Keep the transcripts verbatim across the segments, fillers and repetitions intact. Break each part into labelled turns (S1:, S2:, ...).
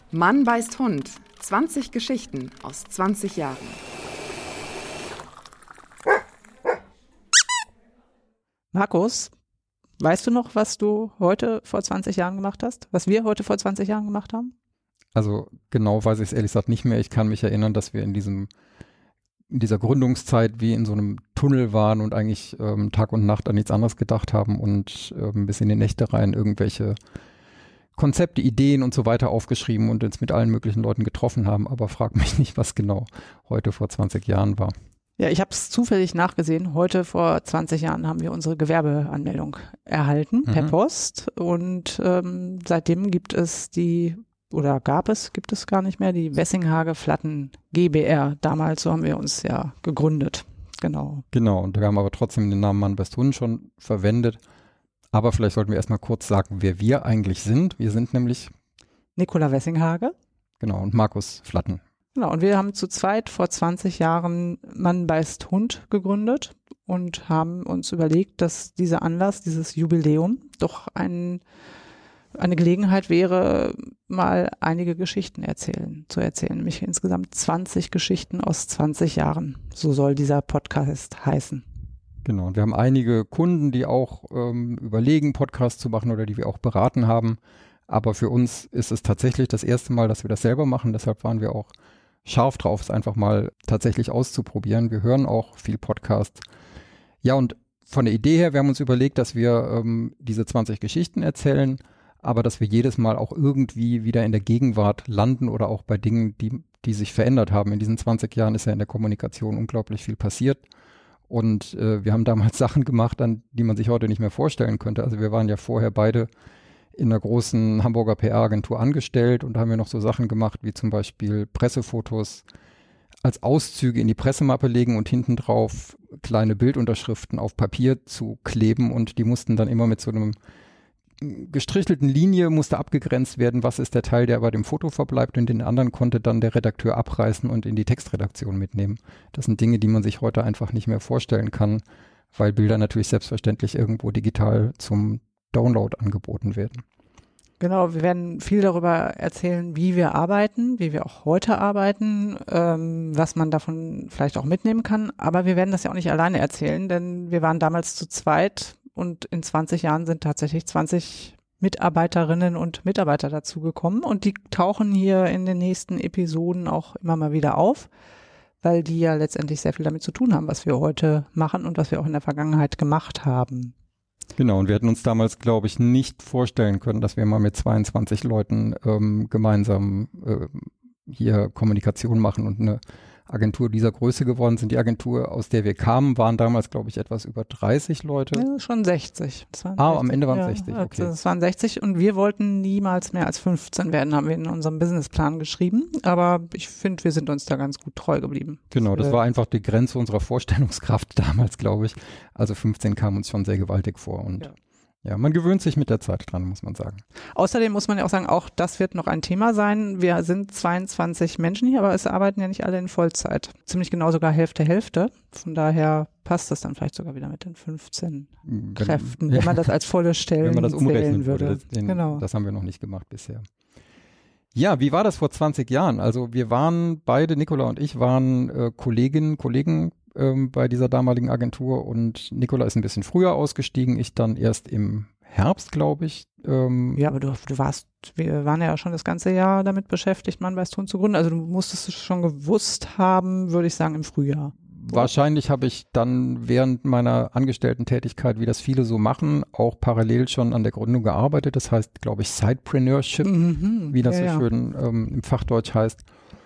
S1: Mann beißt Hund. zwanzig Geschichten aus zwanzig Jahren.
S2: Markus, weißt du noch, was du heute vor zwanzig Jahren gemacht hast? Was wir heute vor zwanzig Jahren gemacht haben?
S3: Also genau weiß ich es ehrlich gesagt nicht mehr. Ich kann mich erinnern, dass wir in diesem in dieser Gründungszeit wie in so einem Tunnel waren und eigentlich ähm, Tag und Nacht an nichts anderes gedacht haben und ähm, bis in die Nächte rein irgendwelche Konzepte, Ideen und so weiter aufgeschrieben und uns mit allen möglichen Leuten getroffen haben. Aber frag mich nicht, was genau heute vor zwanzig Jahren war.
S2: Ja, ich habe es zufällig nachgesehen. Heute vor zwanzig Jahren haben wir unsere Gewerbeanmeldung erhalten per
S3: Mhm.
S2: Post und ähm, seitdem gibt es die, oder gab es, gibt es gar nicht mehr, die Wessinghage Flatten GbR. Damals, so haben wir uns ja gegründet. Genau.
S3: Genau, und wir haben aber trotzdem den Namen Mann beißt Hund schon verwendet. Aber vielleicht sollten wir erstmal kurz sagen, wer wir eigentlich sind. Wir sind nämlich,
S2: Nicola Wessinghage.
S3: genau, und Markus Flatten.
S2: Genau, und wir haben zu zweit vor zwanzig Jahren Mann beißt Hund gegründet und haben uns überlegt, dass dieser Anlass, dieses Jubiläum, doch ein, eine Gelegenheit wäre, mal einige Geschichten erzählen, zu erzählen. Nämlich insgesamt zwanzig Geschichten aus zwanzig Jahren. So soll dieser Podcast heißen.
S3: Genau, und wir haben einige Kunden, die auch ähm, überlegen, Podcasts zu machen oder die wir auch beraten haben. Aber für uns ist es tatsächlich das erste Mal, dass wir das selber machen. Deshalb waren wir auch scharf drauf, es einfach mal tatsächlich auszuprobieren. Wir hören auch viel Podcast. Ja, und von der Idee her, wir haben uns überlegt, dass wir ähm, diese zwanzig Geschichten erzählen, aber dass wir jedes Mal auch irgendwie wieder in der Gegenwart landen oder auch bei Dingen, die, die sich verändert haben. In diesen zwanzig Jahren ist ja in der Kommunikation unglaublich viel passiert. Und äh, wir haben damals Sachen gemacht, an die man sich heute nicht mehr vorstellen könnte. Also wir waren ja vorher beide in einer großen Hamburger P R-Agentur angestellt und da haben wir noch so Sachen gemacht, wie zum Beispiel Pressefotos als Auszüge in die Pressemappe legen und hinten drauf kleine Bildunterschriften auf Papier zu kleben und die mussten dann immer mit so einem gestrichelten Linie musste abgegrenzt werden, was ist der Teil, der bei dem Foto verbleibt und den anderen konnte dann der Redakteur abreißen und in die Textredaktion mitnehmen. Das sind Dinge, die man sich heute einfach nicht mehr vorstellen kann, weil Bilder natürlich selbstverständlich irgendwo digital zum Download angeboten werden.
S2: Genau, wir werden viel darüber erzählen, wie wir arbeiten, wie wir auch heute arbeiten, ähm, was man davon vielleicht auch mitnehmen kann. Aber wir werden das ja auch nicht alleine erzählen, denn wir waren damals zu zweit und in zwanzig Jahren sind tatsächlich zwanzig Mitarbeiterinnen und Mitarbeiter dazugekommen und die tauchen hier in den nächsten Episoden auch immer mal wieder auf, weil die ja letztendlich sehr viel damit zu tun haben, was wir heute machen und was wir auch in der Vergangenheit gemacht haben.
S3: Genau, und wir hätten uns damals, glaube ich, nicht vorstellen können, dass wir mal mit zweiundzwanzig Leuten ähm, gemeinsam äh, hier Kommunikation machen und eine Agentur dieser Größe geworden sind. Die Agentur, aus der wir kamen, waren damals, glaube ich, etwas über dreißig Leute.
S2: Ja, schon sechzig. Das waren
S3: Ah,
S2: sechzig.
S3: am Ende waren es
S2: Ja,
S3: sechzig, okay.
S2: Das waren sechzig und wir wollten niemals mehr als fünfzehn werden, haben wir in unserem Businessplan geschrieben. Aber ich finde, wir sind uns da ganz gut treu geblieben.
S3: Genau, das
S2: Äh,
S3: war einfach die Grenze unserer Vorstellungskraft damals, glaube ich. Also fünfzehn kam uns schon sehr gewaltig vor und
S2: Ja.
S3: ja, man gewöhnt sich mit der Zeit dran, muss man sagen.
S2: Außerdem muss man ja auch sagen, auch das wird noch ein Thema sein. Wir sind zweiundzwanzig Menschen hier, aber es arbeiten ja nicht alle in Vollzeit. Ziemlich genau sogar Hälfte, Hälfte. Von daher passt das dann vielleicht sogar wieder mit den fünfzehn
S3: Wenn-
S2: Kräften, wenn man das als volle Stellen
S3: Wenn man das umrechnen
S2: zählen
S3: würde.
S2: würde.
S3: Das, den,
S2: Genau.
S3: das haben wir noch nicht gemacht bisher. Ja, wie war das vor zwanzig Jahren? Also wir waren beide, Nicola und ich, waren äh, Kolleginnen, Kollegen ähm, bei dieser damaligen Agentur und Nicola ist ein bisschen früher ausgestiegen, ich dann erst im Herbst, glaube ich. Ähm,
S2: Ja, aber du, du warst, wir waren ja schon das ganze Jahr damit beschäftigt, Mann beißt Hund zu gründen. Also du musstest es schon gewusst haben, würde ich sagen, im Frühjahr.
S3: Wahrscheinlich habe ich dann während meiner Angestellten-Tätigkeit, wie das viele so machen, auch parallel schon an der Gründung gearbeitet. Das heißt, glaube ich, Sidepreneurship,
S2: Mhm,
S3: wie das
S2: ja,
S3: so
S2: ja.
S3: schön ähm, im Fachdeutsch heißt.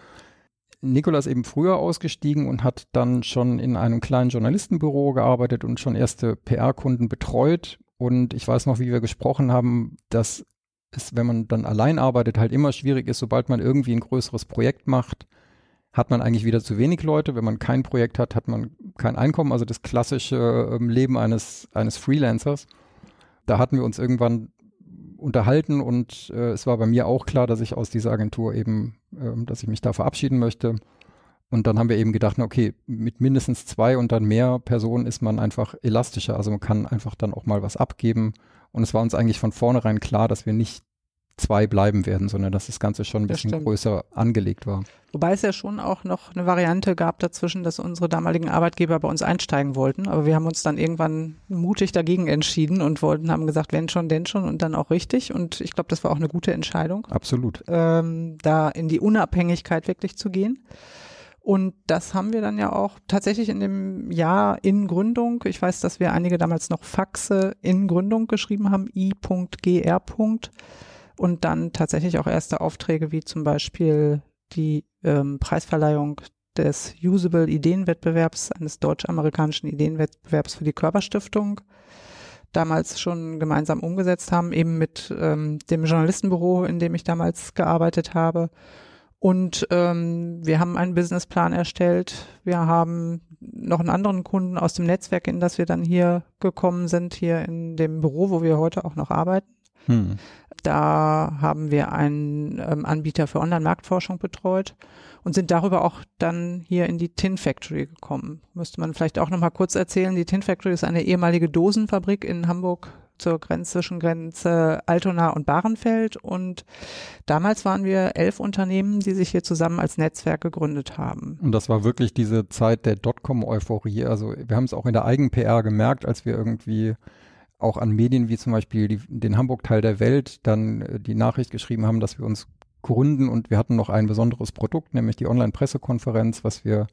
S3: Nicola ist eben früher ausgestiegen und hat dann schon in einem kleinen Journalistenbüro gearbeitet und schon erste P R-Kunden betreut. Und ich weiß noch, wie wir gesprochen haben, dass es, wenn man dann allein arbeitet, halt immer schwierig ist, sobald man irgendwie ein größeres Projekt macht, hat man eigentlich wieder zu wenig Leute. Wenn man kein Projekt hat, hat man kein Einkommen. Also das klassische ähm, Leben eines, eines Freelancers. Da hatten wir uns irgendwann unterhalten und äh, es war bei mir auch klar, dass ich aus dieser Agentur eben, ähm, dass ich mich da verabschieden möchte. Und dann haben wir eben gedacht, na okay, mit mindestens zwei und dann mehr Personen ist man einfach elastischer. Also man kann einfach dann auch mal was abgeben. Und es war uns eigentlich von vornherein klar, dass wir nicht zwei bleiben werden, sondern dass das Ganze schon ein
S2: Das
S3: bisschen
S2: stimmt.
S3: größer angelegt war.
S2: Wobei es ja schon auch noch eine Variante gab dazwischen, dass unsere damaligen Arbeitgeber bei uns einsteigen wollten. Aber wir haben uns dann irgendwann mutig dagegen entschieden und wollten, haben gesagt, wenn schon, denn schon und dann auch richtig. Und ich glaube, das war auch eine gute Entscheidung,
S3: Absolut.
S2: ähm, da in die Unabhängigkeit wirklich zu gehen. Und das haben wir dann ja auch tatsächlich in dem Jahr in Gründung. Ich weiß, dass wir einige damals noch Faxe in Gründung geschrieben haben, i Punkt G R. Und dann tatsächlich auch erste Aufträge wie zum Beispiel die ähm, Preisverleihung des Usable Ideenwettbewerbs, eines deutsch-amerikanischen Ideenwettbewerbs für die Körperstiftung, damals schon gemeinsam umgesetzt haben, eben mit ähm, dem Journalistenbüro, in dem ich damals gearbeitet habe. Und ähm, wir haben einen Businessplan erstellt. Wir haben noch einen anderen Kunden aus dem Netzwerk, in das wir dann hier gekommen sind, hier in dem Büro, wo wir heute auch noch arbeiten.
S3: Hm.
S2: Da haben wir einen ähm, Anbieter für Online-Marktforschung betreut und sind darüber auch dann hier in die Tin Factory gekommen. Müsste man vielleicht auch noch mal kurz erzählen. Die Tin Factory ist eine ehemalige Dosenfabrik in Hamburg zur Grenze, zwischen Grenze Altona und Bahrenfeld. Und damals waren wir elf Unternehmen, die sich hier zusammen als Netzwerk gegründet haben.
S3: Und das war wirklich diese Zeit der Dotcom-Euphorie. Also wir haben es auch in der Eigen-P R gemerkt, als wir irgendwie auch an Medien wie zum Beispiel die, den Hamburg-Teil der Welt dann äh, die Nachricht geschrieben haben, dass wir uns gründen, und wir hatten noch ein besonderes Produkt, nämlich die Online-Pressekonferenz, was wir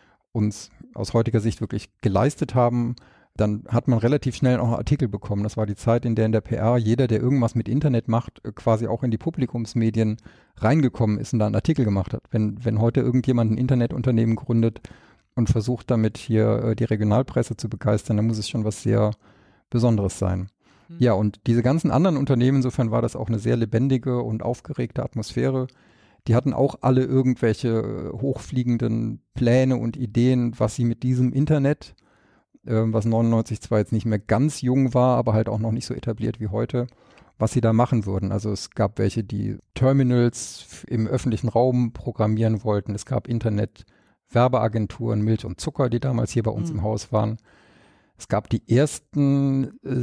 S3: uns aus heutiger Sicht wirklich geleistet haben. Dann hat man relativ schnell auch einen Artikel bekommen. Das war die Zeit, in der in der P R jeder, der irgendwas mit Internet macht, quasi auch in die Publikumsmedien reingekommen ist und da einen Artikel gemacht hat. Wenn, wenn heute irgendjemand ein Internetunternehmen gründet und versucht damit hier äh, die Regionalpresse zu begeistern, dann muss es schon was sehr Besonderes sein. Mhm. Ja, und diese ganzen anderen Unternehmen, insofern war das auch eine sehr lebendige und aufgeregte Atmosphäre. Die hatten auch alle irgendwelche hochfliegenden Pläne und Ideen, was sie mit diesem Internet, äh, was neunundneunzig zwar jetzt nicht mehr ganz jung war, aber halt auch noch nicht so etabliert wie heute, was sie da machen würden. Also es gab welche, die Terminals im öffentlichen Raum programmieren wollten. Es gab Internet-Werbeagenturen, Milch und Zucker, die damals hier bei uns mhm. im Haus waren. Es gab die ersten äh,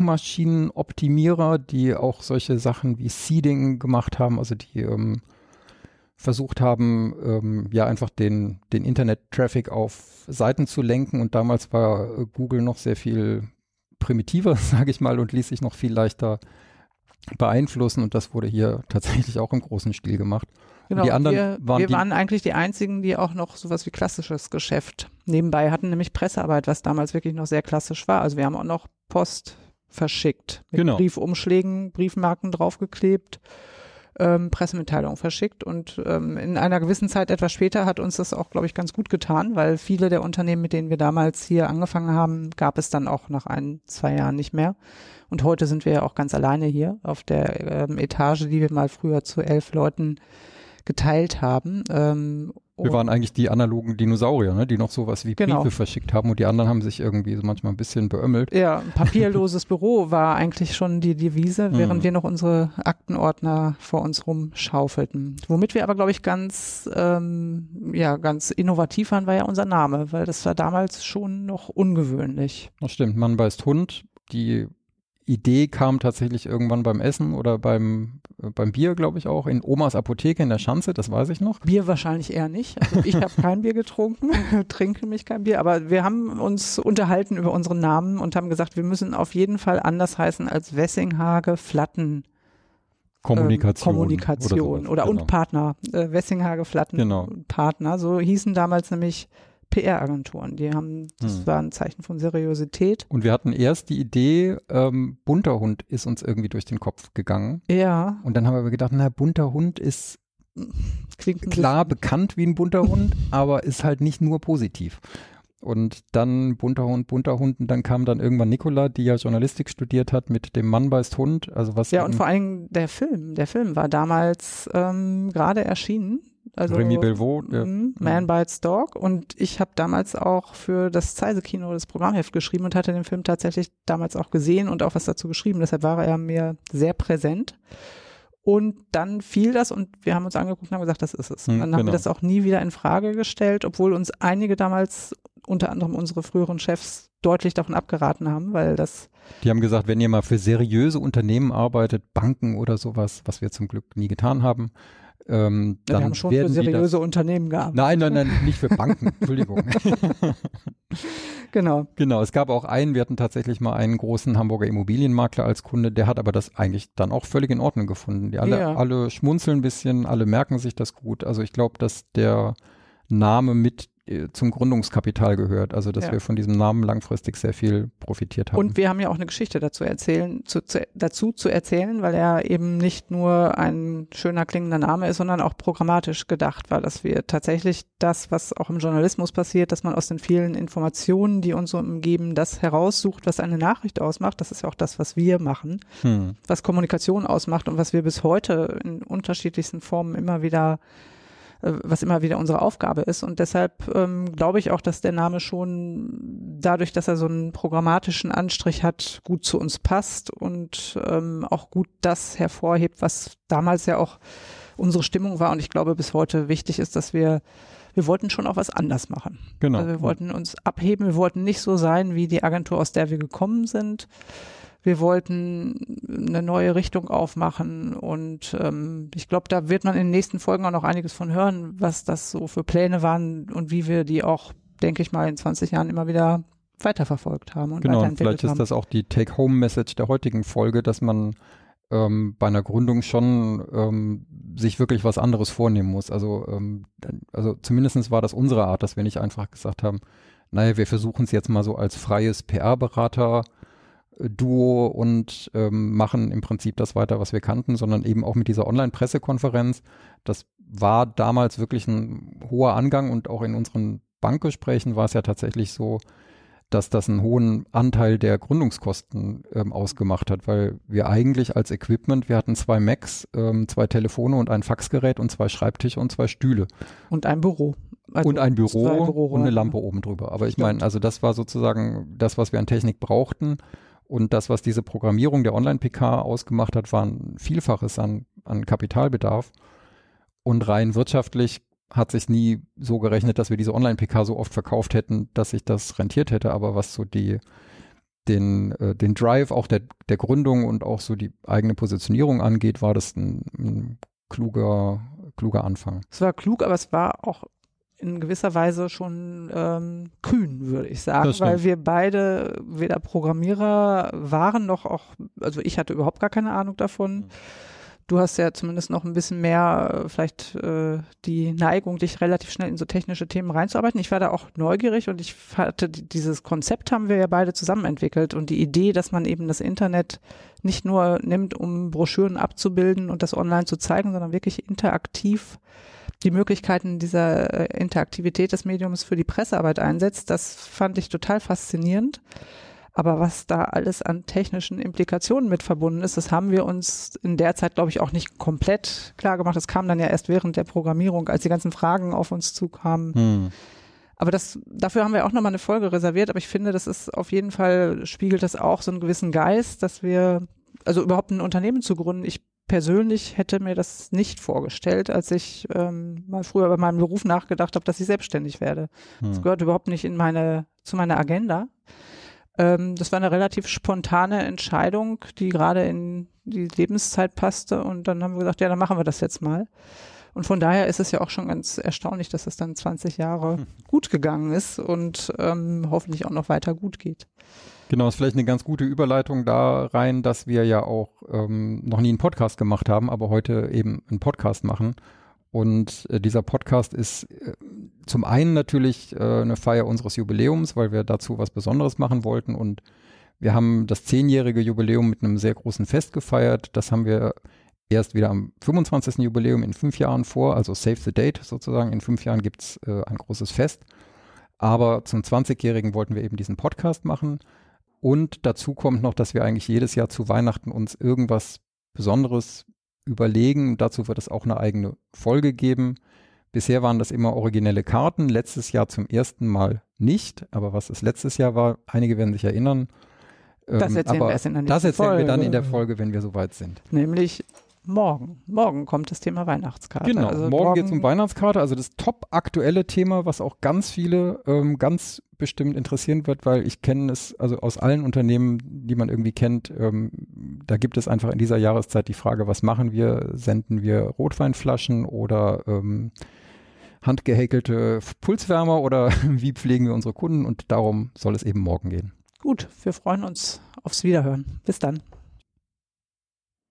S3: Suchmaschinenoptimierer, die auch solche Sachen wie Seeding gemacht haben, also die ähm, versucht haben, ähm, ja einfach den, den Internet-Traffic auf Seiten zu lenken. Und damals war äh, Google noch sehr viel primitiver, sage ich mal, und ließ sich noch viel leichter beeinflussen. Und das wurde hier tatsächlich auch im großen Stil gemacht.
S2: Genau,
S3: die anderen
S2: wir,
S3: waren,
S2: wir
S3: die,
S2: waren eigentlich die einzigen, die auch noch sowas wie klassisches Geschäft nebenbei hatten, nämlich Pressearbeit, was damals wirklich noch sehr klassisch war. Also wir haben auch noch Post verschickt, mit
S3: genau.
S2: Briefumschlägen, Briefmarken draufgeklebt, ähm, Pressemitteilungen verschickt, und ähm, in einer gewissen Zeit etwas später hat uns das auch, glaube ich, ganz gut getan, weil viele der Unternehmen, mit denen wir damals hier angefangen haben, gab es dann auch nach ein, zwei Jahren nicht mehr. Und heute sind wir ja auch ganz alleine hier auf der ähm, Etage, die wir mal früher zu elf Leuten geteilt haben. Ähm,
S3: wir waren eigentlich die analogen Dinosaurier, ne, die noch sowas wie Briefe
S2: genau.
S3: verschickt haben, und die anderen haben sich irgendwie so manchmal ein bisschen beömmelt.
S2: Ja, ein papierloses Büro war eigentlich schon die Devise, während mhm. wir noch unsere Aktenordner vor uns rumschaufelten. Womit wir aber, glaube ich, ganz, ähm, ja, ganz innovativ waren, war ja unser Name, weil das war damals schon noch ungewöhnlich.
S3: Das stimmt, Mann beißt Hund. Die Idee kam tatsächlich irgendwann beim Essen oder beim, äh, beim Bier, glaube ich auch, in Omas Apotheke in der Schanze, das weiß ich noch.
S2: Bier wahrscheinlich eher nicht. Also ich habe kein Bier getrunken, trinke nämlich kein Bier, aber wir haben uns unterhalten über unseren Namen und haben gesagt, wir müssen auf jeden Fall anders heißen als Wessinghage Flatten.
S3: Kommunikation.
S2: Ähm, Kommunikation oder, sowas, oder genau. Und Partner. Äh, Wessinghage Flatten
S3: genau.
S2: Partner. So hießen damals nämlich P R-Agenturen, die haben, das hm. war ein Zeichen von Seriosität.
S3: Und wir hatten erst die Idee, ähm, bunter Hund ist uns irgendwie durch den Kopf gegangen.
S2: Ja.
S3: Und dann haben wir gedacht, na, bunter Hund ist
S2: Klingt
S3: klar bekannt wie ein bunter Hund, aber ist halt nicht nur positiv. Und dann bunter Hund, bunter Hund, und dann kam dann irgendwann Nicola, die ja Journalistik studiert hat, mit dem Mann beißt Hund. Also was
S2: ja, und vor allem der Film, der Film war damals ähm, gerade erschienen. Also
S3: Remy Belvaux, der,
S2: Man Bites Dog, und ich habe damals auch für das Zeise-Kino das Programmheft geschrieben und hatte den Film tatsächlich damals auch gesehen und auch was dazu geschrieben, deshalb war er mir sehr präsent. Und dann fiel das und wir haben uns angeguckt und haben gesagt, das ist es. Und dann
S3: Hm,
S2: haben
S3: genau.
S2: wir das auch nie wieder in Frage gestellt, obwohl uns einige damals, unter anderem unsere früheren Chefs, deutlich davon abgeraten haben, weil das
S3: Die haben gesagt, wenn ihr mal für seriöse Unternehmen arbeitet, Banken oder sowas, was wir zum Glück nie getan haben, ähm,
S2: ja,
S3: dann
S2: wir haben schon
S3: werden
S2: für
S3: die
S2: seriöse
S3: das,
S2: Unternehmen gearbeitet.
S3: Nein, nein, nein, nicht für Banken, Entschuldigung.
S2: Genau.
S3: Genau, es gab auch einen, wir hatten tatsächlich mal einen großen Hamburger Immobilienmakler als Kunde, der hat aber das eigentlich dann auch völlig in Ordnung gefunden. Die alle,
S2: Ja.
S3: alle schmunzeln ein bisschen, alle merken sich das gut. Also ich glaube, dass der Name mit äh, zum Gründungskapital gehört, also dass
S2: Ja.
S3: wir von diesem Namen langfristig sehr viel profitiert haben.
S2: Und wir haben ja auch eine Geschichte dazu erzählen, zu, zu, dazu zu erzählen, weil er eben nicht nur ein schöner klingender Name ist, sondern auch programmatisch gedacht war, dass wir tatsächlich das, was auch im Journalismus passiert, dass man aus den vielen Informationen, die uns so umgeben, das heraussucht, was eine Nachricht ausmacht. Das ist ja auch das, was wir machen,
S3: hm.
S2: was Kommunikation ausmacht und was wir bis heute in unterschiedlichsten Formen immer wieder was immer wieder unsere Aufgabe ist. Und deshalb ähm, glaube ich auch, dass der Name schon dadurch, dass er so einen programmatischen Anstrich hat, gut zu uns passt und ähm, auch gut das hervorhebt, was damals ja auch unsere Stimmung war. Und ich glaube, bis heute wichtig ist, dass wir, wir wollten schon auch was anders machen.
S3: Genau.
S2: Also wir wollten uns abheben, wir wollten nicht so sein wie die Agentur, aus der wir gekommen sind. Wir wollten eine neue Richtung aufmachen und ähm, ich glaube, da wird man in den nächsten Folgen auch noch einiges von hören, was das so für Pläne waren und wie wir die auch, denke ich mal, in zwanzig Jahren immer wieder weiterverfolgt haben und
S3: Genau, und
S2: weiterentwickelt
S3: vielleicht ist
S2: haben.
S3: das auch die Take-Home-Message der heutigen Folge, dass man ähm, bei einer Gründung schon ähm, sich wirklich was anderes vornehmen muss. Also, ähm, also zumindest war das unsere Art, dass wir nicht einfach gesagt haben, naja, wir versuchen es jetzt mal so als freies P R-Berater Duo und ähm, machen im Prinzip das weiter, was wir kannten, sondern eben auch mit dieser Online-Pressekonferenz. Das war damals wirklich ein hoher Angang und auch in unseren Bankgesprächen war es ja tatsächlich so, dass das einen hohen Anteil der Gründungskosten ähm, ausgemacht hat, weil wir eigentlich als Equipment, wir hatten zwei Macs, ähm, zwei Telefone und ein Faxgerät und zwei Schreibtische und zwei Stühle.
S2: Und ein Büro. Also
S3: und ein Büro
S2: zwei
S3: und eine
S2: Büroräume.
S3: Lampe oben drüber. Aber ich
S2: Stimmt.
S3: meine, also das war sozusagen das, was wir an Technik brauchten. Und das, was diese Programmierung der Online-P K ausgemacht hat, war ein Vielfaches an, an Kapitalbedarf. Und rein wirtschaftlich hat sich nie so gerechnet, dass wir diese Online-P K so oft verkauft hätten, dass sich das rentiert hätte. Aber was so die, den, äh, den Drive auch der, der Gründung und auch so die eigene Positionierung angeht, war das ein, ein kluger, kluger Anfang.
S2: Es war klug, aber es war auch in gewisser Weise schon ähm, kühn, würde ich sagen,
S3: Das stimmt.
S2: weil wir beide weder Programmierer waren, noch auch, also ich hatte überhaupt gar keine Ahnung davon.
S3: Mhm.
S2: Du hast ja zumindest noch ein bisschen mehr, äh, vielleicht äh, die Neigung, dich relativ schnell in so technische Themen reinzuarbeiten. Ich war da auch neugierig und ich hatte die- dieses Konzept haben wir ja beide zusammen entwickelt und die Idee, dass man eben das Internet nicht nur nimmt, um Broschüren abzubilden und das online zu zeigen, sondern wirklich interaktiv die Möglichkeiten dieser äh, Interaktivität des Mediums für die Pressearbeit einsetzt, das fand ich total faszinierend. Aber was da alles an technischen Implikationen mit verbunden ist, das haben wir uns in der Zeit, glaube ich, auch nicht komplett klar gemacht. Das kam dann ja erst während der Programmierung, als die ganzen Fragen auf uns zukamen.
S3: Hm.
S2: Aber das, dafür haben wir auch nochmal eine Folge reserviert. Aber ich finde, das ist auf jeden Fall, spiegelt das auch so einen gewissen Geist, dass wir, also überhaupt ein Unternehmen zu gründen. Ich persönlich hätte mir das nicht vorgestellt, als ich ähm, mal früher bei meinem Beruf nachgedacht habe, dass ich selbstständig werde. Das
S3: Hm.
S2: gehört überhaupt nicht in meine, zu meiner Agenda. Ähm, das war eine relativ spontane Entscheidung, die gerade in die Lebenszeit passte und dann haben wir gesagt, ja, dann machen wir das jetzt mal. Und von daher ist es ja auch schon ganz erstaunlich, dass es dann zwanzig Jahre gut gegangen ist und ähm, hoffentlich auch noch weiter gut geht.
S3: Genau, ist vielleicht eine ganz gute Überleitung da rein, dass wir ja auch ähm, noch nie einen Podcast gemacht haben, aber heute eben einen Podcast machen. Und äh, dieser Podcast ist äh, zum einen natürlich äh, eine Feier unseres Jubiläums, weil wir dazu was Besonderes machen wollten. Und wir haben das zehnjährige Jubiläum mit einem sehr großen Fest gefeiert. Das haben wir erst wieder am fünfundzwanzigsten Jubiläum in fünf Jahren vor, also save the date sozusagen. In fünf Jahren gibt es äh, ein großes Fest. Aber zum zwanzigjährigen wollten wir eben diesen Podcast machen. Und dazu kommt noch, dass wir eigentlich jedes Jahr zu Weihnachten uns irgendwas Besonderes überlegen. Dazu wird es auch eine eigene Folge geben. Bisher waren das immer originelle Karten, letztes Jahr zum ersten Mal nicht. Aber was es letztes Jahr war, einige werden sich erinnern.
S2: Das
S3: Ähm,
S2: erzählen
S3: aber
S2: wir erst in der
S3: Das
S2: nächsten
S3: erzählen wir dann
S2: Folge.
S3: in der Folge, wenn wir soweit sind.
S2: Nämlich morgen. Morgen kommt das Thema Weihnachtskarte.
S3: Genau,
S2: also
S3: morgen, morgen geht es um
S2: morgen
S3: Weihnachtskarte, also das top aktuelle Thema, was auch ganz viele ähm, ganz bestimmt interessieren wird, weil ich kenne es, also aus allen Unternehmen, die man irgendwie kennt, ähm, da gibt es einfach in dieser Jahreszeit die Frage, was machen wir? Senden wir Rotweinflaschen oder ähm, handgehäkelte Pulswärmer oder wie pflegen wir unsere Kunden? Und darum soll es eben morgen gehen.
S2: Gut, wir freuen uns aufs Wiederhören. Bis dann.